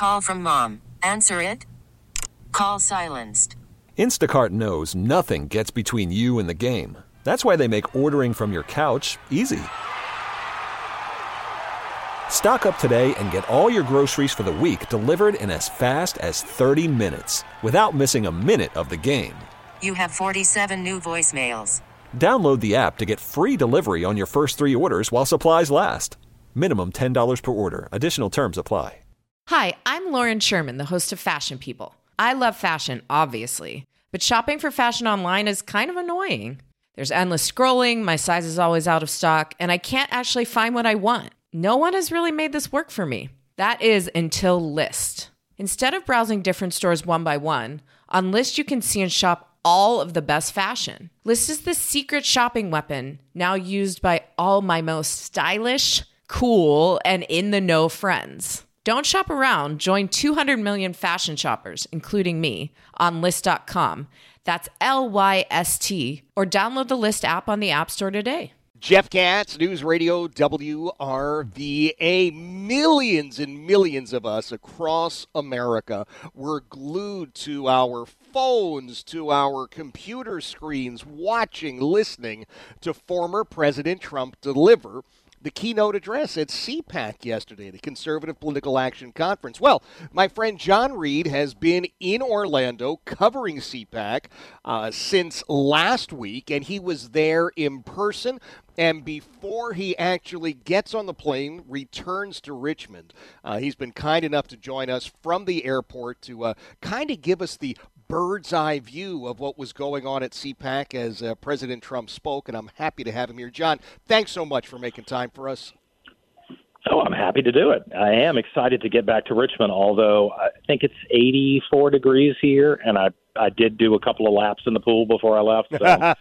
Call from mom. Answer it. Call silenced. Instacart knows nothing gets between you and the game. That's why they make ordering from your couch easy. Stock up today and get all your groceries for the week delivered in as fast as 30 minutes without missing a minute of the game. You have 47 new voicemails. Download the app to get free delivery on your first 3 orders while supplies last. Minimum $10 per order. Additional terms apply. Hi, I'm Lauren Sherman, the host of Fashion People. I love fashion, obviously, but shopping for fashion online is kind of annoying. There's endless scrolling, my size is always out of stock, and I can't actually find what I want. No one has really made this work for me. That is until Lyst. Instead of browsing different stores one by one, on Lyst you can see and shop all of the best fashion. Lyst is the secret shopping weapon now used by all my most stylish, cool, and in-the-know friends. Don't shop around. Join 200 million fashion shoppers, including me, on Lyst.com. That's Lyst, or download the Lyst app on the App Store today. Jeff Katz, News Radio WRVA. Millions and millions of us across America were glued to our phones, to our computer screens, watching, listening to former President Trump deliver the keynote address at CPAC yesterday, the Conservative Political Action Conference. Well, my friend John Reed has been in Orlando covering CPAC since last week, and he was there in person. And before he actually gets on the plane, returns to Richmond, he's been kind enough to join us from the airport to kind of give us the bird's eye view of what was going on at CPAC as President Trump spoke, and I'm happy to have him here. John, thanks so much for making time for us. Oh, I'm happy to do it. I am excited to get back to Richmond, although I think it's 84 degrees here, and I did do a couple of laps in the pool before I left. So,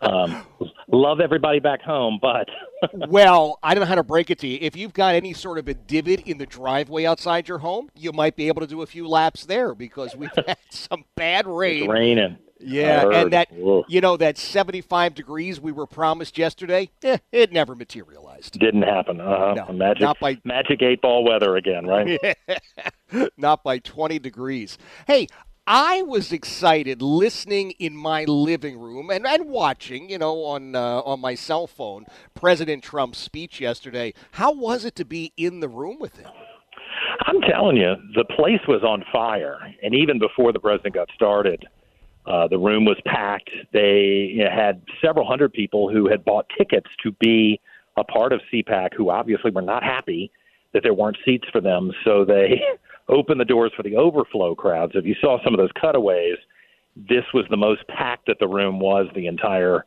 love everybody back home, but well, I don't know how to break it to you. If you've got any sort of a divot in the driveway outside your home, you might be able to do a few laps there because we've had some bad rain. It's raining. Yeah, and that that 75 degrees we were promised yesterday, it never materialized. Didn't happen. No, magic 8-ball weather again, right? Not by 20 degrees. Hey, I was excited listening in my living room and watching, on my cell phone, President Trump's speech yesterday. How was it to be in the room with him? I'm telling you, the place was on fire. And even before the president got started, the room was packed. They had several hundred people who had bought tickets to be a part of CPAC who obviously were not happy that there weren't seats for them. So they opened the doors for the overflow crowds. If you saw some of those cutaways, this was the most packed that the room was the entire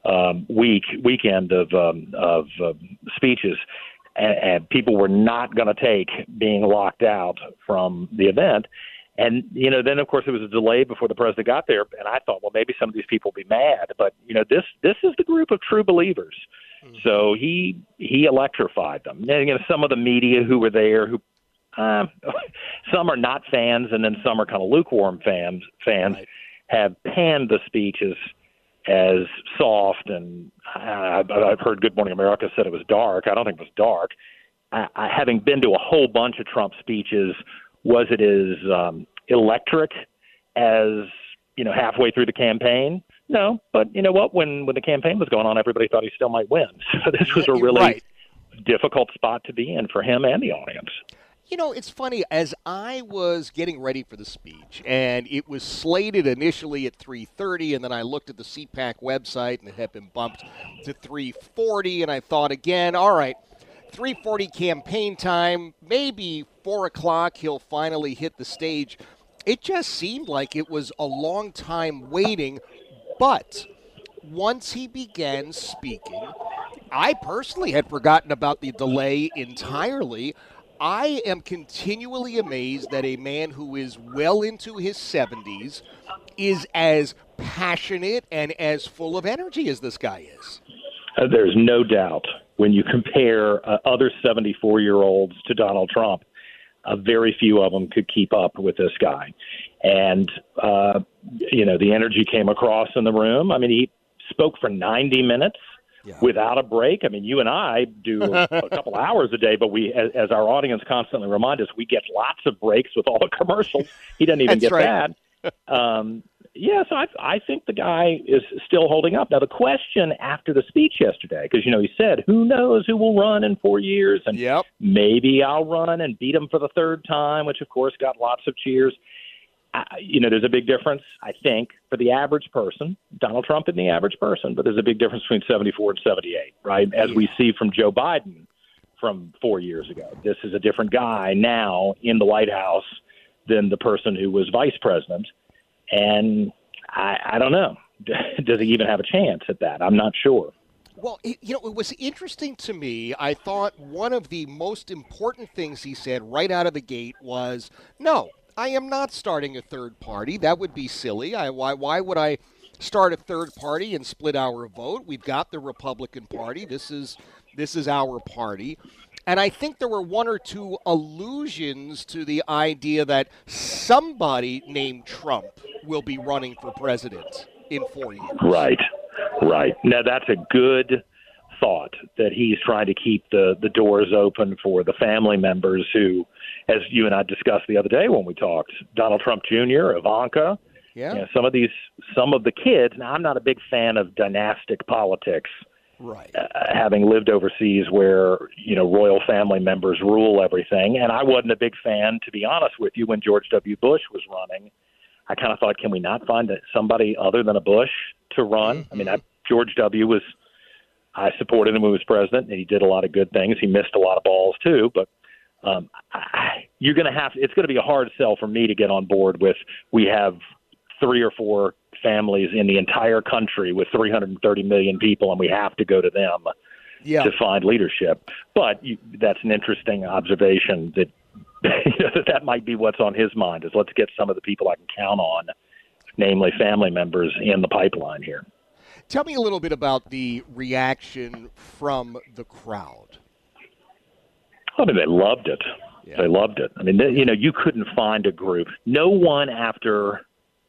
weekend of speeches. And people were not going to take being locked out from the event. And, then, of course, there was a delay before the president got there. And I thought, well, maybe some of these people will be mad. But, this is the group of true believers. Mm-hmm. So he electrified them. And, some of the media who were there, who some are not fans, and then some are kind of lukewarm fans right, have panned the speeches as soft. And I've heard Good Morning America said it was dark. I don't think it was dark. Having been to a whole bunch of Trump speeches, was it as electric as, halfway through the campaign? No, but you know what? When the campaign was going on, everybody thought he still might win. So this was a really difficult spot to be in for him and the audience. It's funny, as I was getting ready for the speech, and it was slated initially at 3:30, and then I looked at the CPAC website, and it had been bumped to 3:40, and I thought again, all right, 3:40 campaign time, maybe 4 o'clock he'll finally hit the stage. It just seemed like it was a long time waiting, but once he began speaking, I personally had forgotten about the delay entirely. I am continually amazed that a man who is well into his 70s is as passionate and as full of energy as this guy is. There's no doubt when you compare other 74-year-olds to Donald Trump, very few of them could keep up with this guy. And, the energy came across in the room. I mean, he spoke for 90 minutes. without a break. I mean, you and I do a couple hours a day, but we, as our audience constantly remind us, we get lots of breaks with all the commercials. He doesn't even get that. So I think the guy is still holding up. Now, the question after the speech yesterday, because, he said, who knows who will run in 4 years, and maybe I'll run and beat him for the third time, which, of course, got lots of cheers. There's a big difference, I think, for the average person. Donald Trump and the average person, but there's a big difference between 74 and 78, right? As we see from Joe Biden from 4 years ago. This is a different guy now in the White House than the person who was vice president. And I don't know. Does he even have a chance at that? I'm not sure. Well, it was interesting to me. I thought one of the most important things he said right out of the gate was, no, I am not starting a third party. That would be silly. Why would I start a third party and split our vote? We've got the Republican Party. This is our party. And I think there were one or two allusions to the idea that somebody named Trump will be running for president in 4 years. Right. Now, that's a good thought, that he's trying to keep the doors open for the family members who, as you and I discussed the other day when we talked, Donald Trump Jr., Ivanka, some of the kids. Now, I'm not a big fan of dynastic politics. Right. Having lived overseas where, royal family members rule everything. And I wasn't a big fan, to be honest with you, when George W. Bush was running. I kind of thought, can we not find somebody other than a Bush to run? Mm-hmm. I mean, George W. I supported him when he was president, and he did a lot of good things. He missed a lot of balls, too. But it's going to be a hard sell for me to get on board with. We have 3 or 4 families in the entire country with 330 million people, and we have to go to them to find leadership. But that's an interesting observation that that might be what's on his mind, is let's get some of the people I can count on, namely family members, in the pipeline here. Tell me a little bit about the reaction from the crowd. I mean, they loved it. Yeah. They loved it. I mean, you couldn't find a group. No one after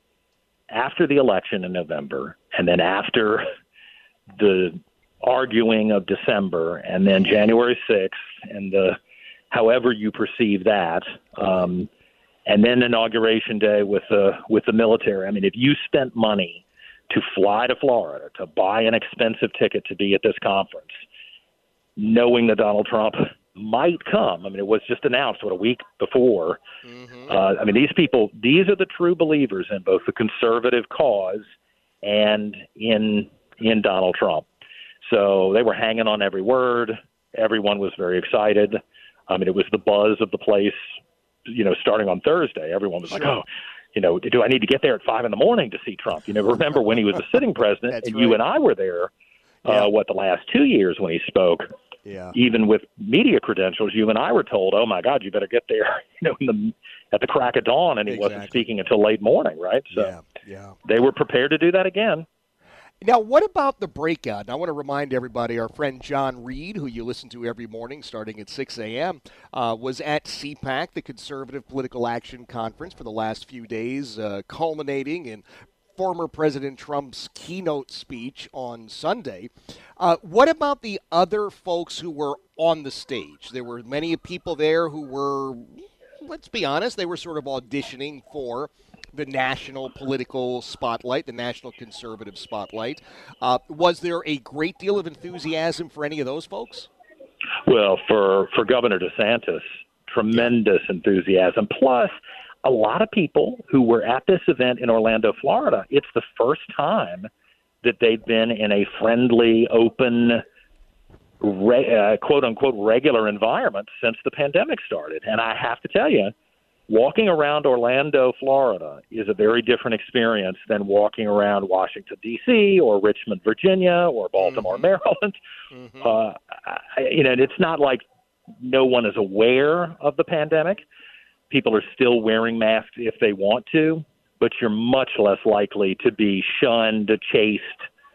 the election in November, and then after the arguing of December, and then January 6th, and however you perceive that, and then Inauguration Day with the military. I mean, if you spent money to fly to Florida, to buy an expensive ticket to be at this conference, knowing that Donald Trump might come. I mean, it was just announced, a week before. Mm-hmm. I mean, these are the true believers in both the conservative cause and in Donald Trump. So they were hanging on every word. Everyone was very excited. I mean, it was the buzz of the place, starting on Thursday. Everyone was like, oh, do I need to get there at 5 a.m. to see Trump? Remember when he was a sitting president, and you and I were there, the last 2 years when he spoke. Yeah. Even with media credentials, you and I were told, oh, my God, you better get there at the crack of dawn, and he wasn't speaking until late morning, right? So they were prepared to do that again. Now, what about the breakout? And I want to remind everybody, our friend John Reed, who you listen to every morning starting at 6 a.m., was at CPAC, the Conservative Political Action Conference, for the last few days, culminating in former President Trump's keynote speech on Sunday. What about the other folks who were on the stage? There were many people there who were, let's be honest, they were sort of auditioning for the national political spotlight, the national conservative spotlight. Was there a great deal of enthusiasm for any of those folks? Well, for Governor DeSantis, tremendous enthusiasm. Plus, a lot of people who were at this event in Orlando, Florida, it's the first time that they've been in a friendly, open, quote-unquote regular environment since the pandemic started. And I have to tell you, walking around Orlando, Florida is a very different experience than walking around Washington, D.C. or Richmond, Virginia or Baltimore, Maryland. Mm-hmm. It's not like no one is aware of the pandemic. People are still wearing masks if they want to, but you're much less likely to be shunned, chased,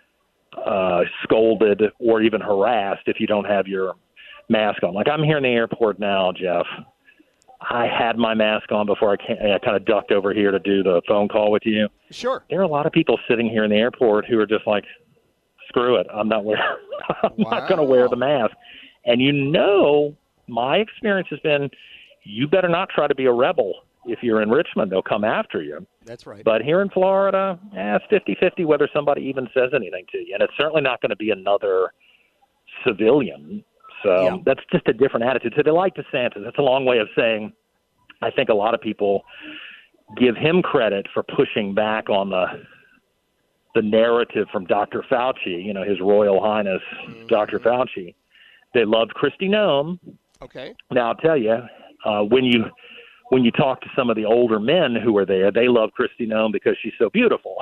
scolded, or even harassed if you don't have your mask on. Like I'm here in the airport now, Jeff. I had my mask on before I kind of ducked over here to do the phone call with you. Sure. There are a lot of people sitting here in the airport who are just like, screw it. I'm not wearing. I'm not going to Wow. wear the mask. And my experience has been, you better not try to be a rebel. If you're in Richmond, they'll come after you. That's right. But here in Florida, it's 50-50 whether somebody even says anything to you. And it's certainly not going to be another civilian. So that's just a different attitude. So they like DeSantis. That's a long way of saying I think a lot of people give him credit for pushing back on the narrative from Dr. Fauci, His Royal Highness Dr. Fauci. They loved Kristi Noem. Okay. Now, I'll tell you, when you talk to some of the older men who are there, they love Kristi Noem because she's so beautiful.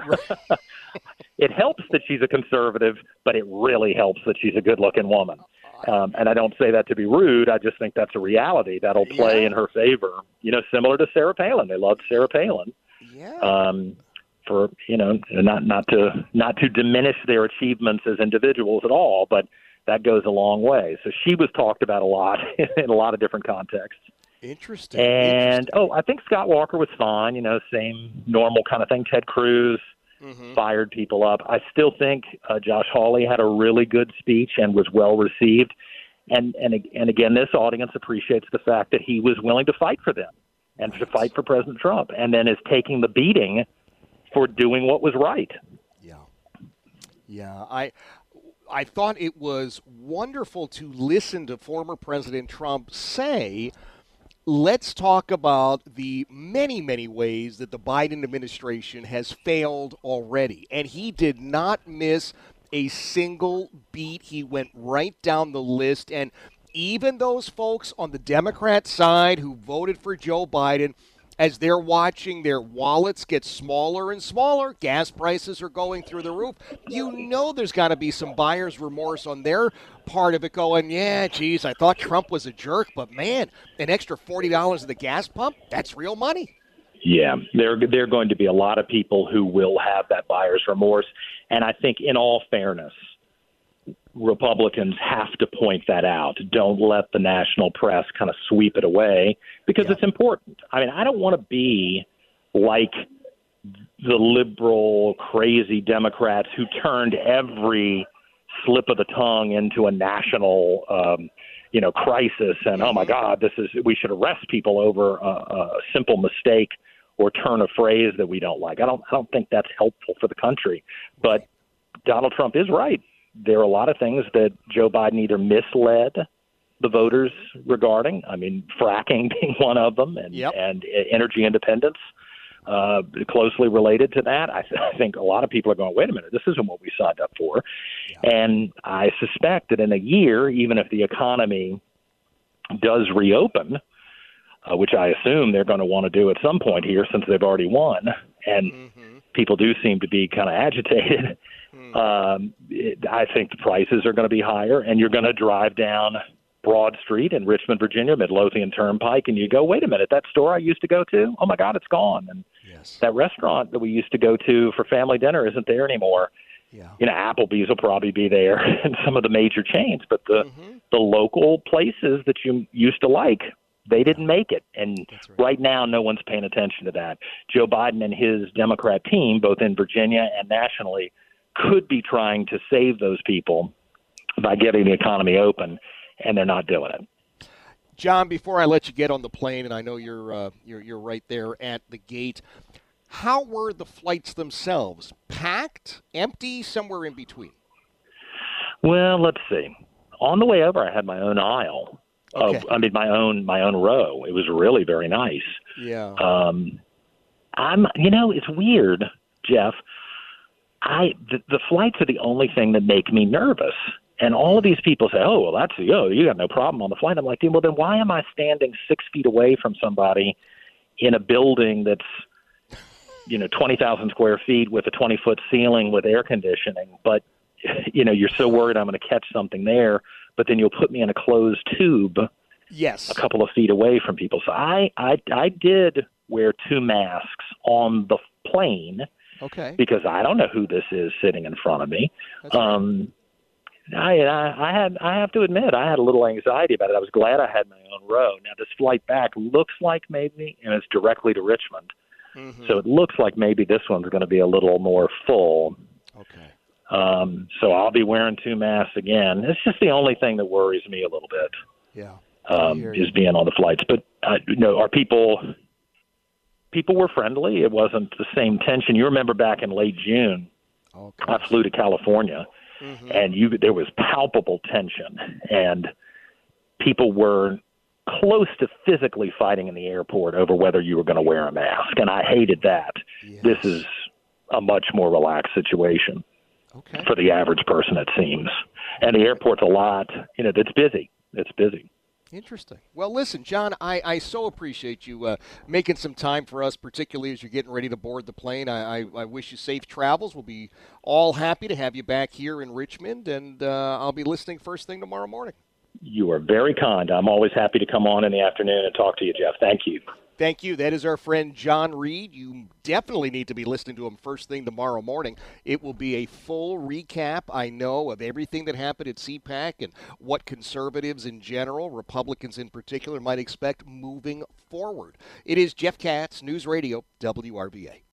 It helps that she's a conservative, but it really helps that she's a good-looking woman. And I don't say that to be rude. I just think that's a reality that'll play in her favor. Similar to Sarah Palin. They loved Sarah Palin. Yeah. For not to diminish their achievements as individuals at all, but that goes a long way. So she was talked about a lot in a lot of different contexts. Interesting. And, I think Scott Walker was fine, same normal kind of thing. Ted Cruz fired people up. I still think Josh Hawley had a really good speech and was well received. And again, this audience appreciates the fact that he was willing to fight for them and to fight for President Trump, and then is taking the beating for doing what was right. Yeah. I thought it was wonderful to listen to former President Trump say, let's talk about the many, many ways that the Biden administration has failed already. And he did not miss a single beat. He went right down the list. And even those folks on the Democrat side who voted for Joe Biden, as they're watching their wallets get smaller and smaller, gas prices are going through the roof. There's got to be some buyer's remorse on their part of it going, geez, I thought Trump was a jerk, but man, an extra $40 at the gas pump, that's real money. Yeah, there are going to be a lot of people who will have that buyer's remorse. And I think in all fairness, Republicans have to point that out. Don't let the national press kind of sweep it away because it's important. I mean, I don't want to be like the liberal, crazy Democrats who turned every slip of the tongue into a national, crisis. And, oh, my God, we should arrest people over a simple mistake or turn a phrase that we don't like. I don't think that's helpful for the country. But Donald Trump is right. There are a lot of things that Joe Biden either misled the voters regarding. I mean, fracking being one of them, and energy independence closely related to that. I think a lot of people are going, wait a minute, this isn't what we signed up for. Yeah. And I suspect that in a year, even if the economy does reopen, which I assume they're going to want to do at some point here since they've already won, and people do seem to be kind of agitated, I think the prices are going to be higher, and you're going to drive down Broad Street in Richmond, Virginia, Midlothian Turnpike, and you go, wait a minute, that store I used to go to, oh, my God, it's gone. And that restaurant that we used to go to for family dinner isn't there anymore. Yeah. Applebee's will probably be there and some of the major chains, but the local places that you used to like, they didn't make it. And right now, no one's paying attention to that. Joe Biden and his Democrat team, both in Virginia and nationally, could be trying to save those people by getting the economy open, and they're not doing it. John, before I let you get on the plane, and I know you're right there at the gate, how were the flights themselves? Packed, empty, somewhere in between? Well, let's see. On the way over, I had my own aisle. My own row. It was really very nice. Yeah. It's weird, Jeff. The flights are the only thing that make me nervous. And all of these people say, oh, well, you got no problem on the flight. I'm like, well, then why am I standing 6 feet away from somebody in a building that's, 20,000 square feet with a 20-foot ceiling with air conditioning? But, you're so worried I'm going to catch something there, but then you'll put me in a closed tube a couple of feet away from people. So I did wear 2 masks on the plane because I don't know who this is sitting in front of me. I have to admit, I had a little anxiety about it. I was glad I had my own row. Now, this flight back looks like maybe, and it's directly to Richmond. So it looks like maybe this one's going to be a little more full. So I'll be wearing 2 masks again. It's just the only thing that worries me a little bit. Yeah. Is being on the flights. But, our people were friendly. It wasn't the same tension. You remember back in late June, I flew to California, and there was palpable tension, and people were close to physically fighting in the airport over whether you were going to wear a mask, and I hated that. Yes. This is a much more relaxed situation for the average person, it seems. And the airport's a lot, it's busy. It's busy. Interesting. Well, listen, John, I so appreciate you making some time for us, particularly as you're getting ready to board the plane. I wish you safe travels. We'll be all happy to have you back here in Richmond, and I'll be listening first thing tomorrow morning. You are very kind. I'm always happy to come on in the afternoon and talk to you, Jeff. Thank you. Thank you. That is our friend John Reed. You definitely need to be listening to him first thing tomorrow morning. It will be a full recap, I know, of everything that happened at CPAC and what conservatives in general, Republicans in particular, might expect moving forward. It is Jeff Katz, News Radio, WRVA.